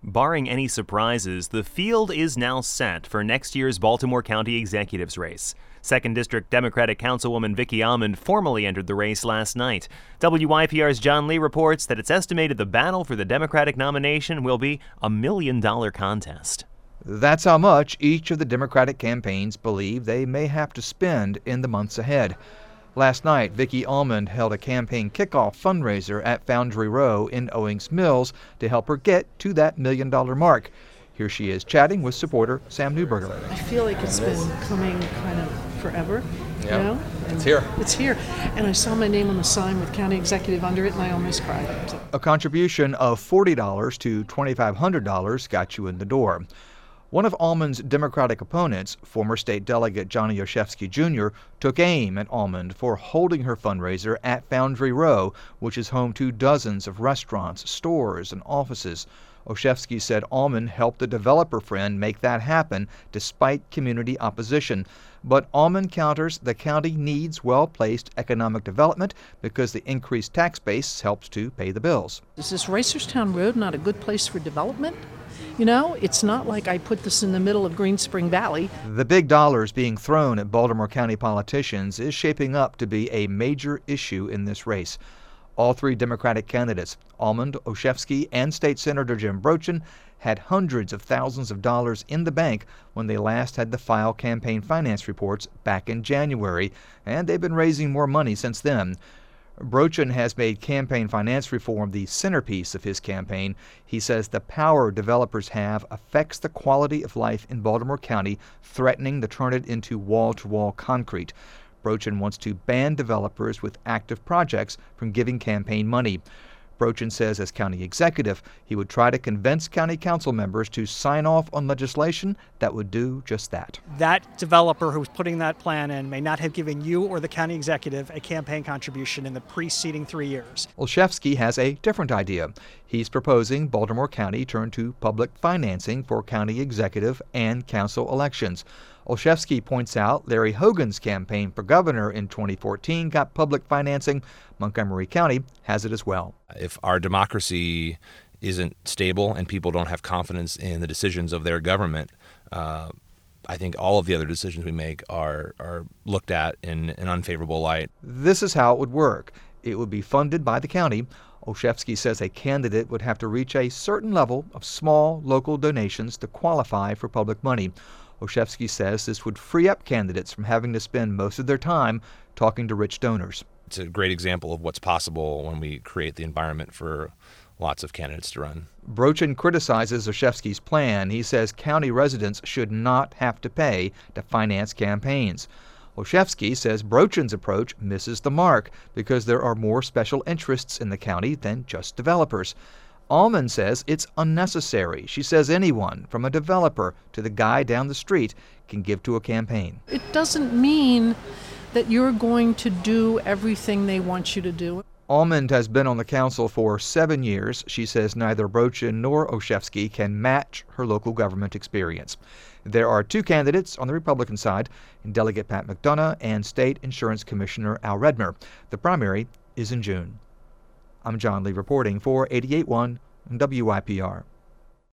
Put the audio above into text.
Barring any surprises, the field is now set for next year's Baltimore County Executives race. 2nd District Democratic Councilwoman Vicki Almond formally entered the race last night. WYPR's John Lee reports that it's estimated the battle for the Democratic nomination will be a $1 million contest. That's how much each of the Democratic campaigns believe they may have to spend in the months ahead. Last night, Vicki Almond held a campaign kickoff fundraiser at Foundry Row in Owings Mills to help her get to that $1 million mark. Here she is chatting with supporter Sam Newberger. I feel like it's been coming kind of forever, you know? It's here. It's here. And I saw my name on the sign with county executive under it, and I almost cried. A contribution of $40 to $2,500 got you in the door. One of Almond's Democratic opponents, former state delegate Johnny Olszewski Jr., took aim at Almond for holding her fundraiser at Foundry Row, which is home to dozens of restaurants, stores, and offices. Olszewski said Almond helped a developer friend make that happen despite community opposition. But Almond counters the county needs well-placed economic development because the increased tax base helps to pay the bills. Is this Reisterstown Road not a good place for development? You know, it's not like I put this in the middle of Green Spring Valley. The big dollars being thrown at Baltimore County politicians is shaping up to be a major issue in this race. All three Democratic candidates, Almond, Olszewski, and State Senator Jim Brochin, had hundreds of thousands of dollars in the bank when they last had to file campaign finance reports back in January, and they've been raising more money since then. Brochin has made campaign finance reform the centerpiece of his campaign. He says the power developers have affects the quality of life in Baltimore County, threatening to turn it into wall-to-wall concrete. Brochin wants to ban developers with active projects from giving campaign money. Brochin says as county executive, he would try to convince county council members to sign off on legislation that would do just that. That developer who's putting that plan in may not have given you or the county executive a campaign contribution in the preceding 3 years. Olszewski has a different idea. He's proposing Baltimore County turn to public financing for county executive and council elections. Olszewski points out Larry Hogan's campaign for governor in 2014 got public financing. Montgomery County has it as well. If our democracy isn't stable and people don't have confidence in the decisions of their government, I think all of the other decisions we make are looked at in an unfavorable light. This is how it would work. It would be funded by the county. Olszewski says a candidate would have to reach a certain level of small local donations to qualify for public money. Olszewski says this would free up candidates from having to spend most of their time talking to rich donors. It's a great example of what's possible when we create the environment for lots of candidates to run. Brochin criticizes Olszewski's plan. He says county residents should not have to pay to finance campaigns. Olszewski says Brochin's approach misses the mark because there are more special interests in the county than just developers. Almond says it's unnecessary. She says anyone, from a developer to the guy down the street, can give to a campaign. It doesn't mean that you're going to do everything they want you to do. Almond has been on the council for 7 years. She says neither Brochin nor Olszewski can match her local government experience. There are two candidates on the Republican side, Delegate Pat McDonough and State Insurance Commissioner Al Redmer. The primary is in June. I'm John Lee reporting for 88.1 WYPR.